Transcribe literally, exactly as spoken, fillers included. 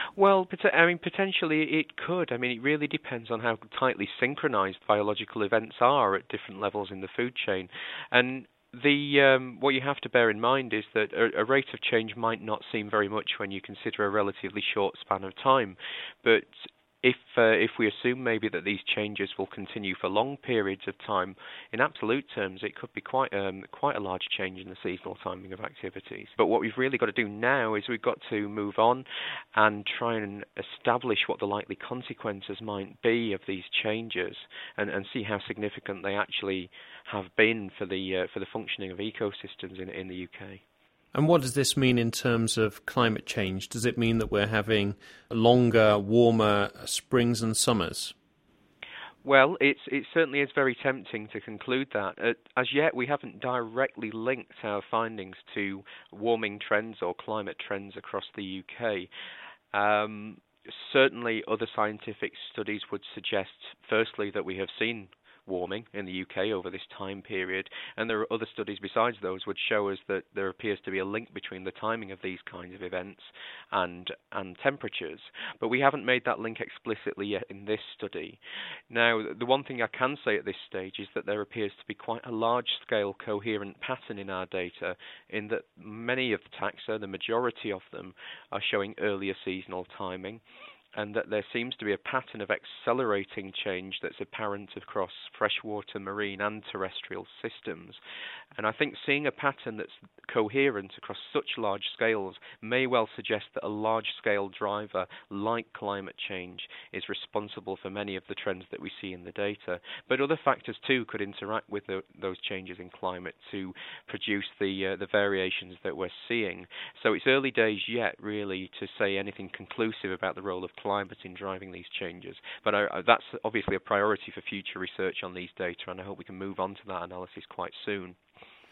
Well, pot- I mean, potentially it could. I mean, it really depends on how tightly synchronized biological events are at different levels in the food chain. And the um, what you have to bear in mind is that a, a rate of change might not seem very much when you consider a relatively short span of time, but if uh, if we assume maybe that these changes will continue for long periods of time, in absolute terms, it could be quite um, quite a large change in the seasonal timing of activities. But what we've really got to do now is we've got to move on and try and establish what the likely consequences might be of these changes, and, and see how significant they actually have been for the uh, for the functioning of ecosystems in in the U K. And what does this mean in terms of climate change? Does it mean that we're having longer, warmer springs and summers? Well, it's it certainly is very tempting to conclude that. Uh, as yet, we haven't directly linked our findings to warming trends or climate trends across the U K. Um, certainly, other scientific studies would suggest, firstly, that we have seen warming in the U K over this time period, and there are other studies besides those which show us that there appears to be a link between the timing of these kinds of events and and temperatures, but we haven't made that link explicitly yet in this study. Now, the one thing I can say at this stage is that there appears to be quite a large-scale coherent pattern in our data, in that many of the taxa, the majority of them, are showing earlier seasonal timing, and that there seems to be a pattern of accelerating change that's apparent across freshwater, marine and terrestrial systems. And I think seeing a pattern that's coherent across such large scales may well suggest that a large-scale driver like climate change is responsible for many of the trends that we see in the data. But other factors too could interact with the, those changes in climate to produce the uh, the variations that we're seeing. So it's early days yet, really, to say anything conclusive about the role of climate in driving these changes. But I, I, that's obviously a priority for future research on these data, and I hope we can move on to that analysis quite soon.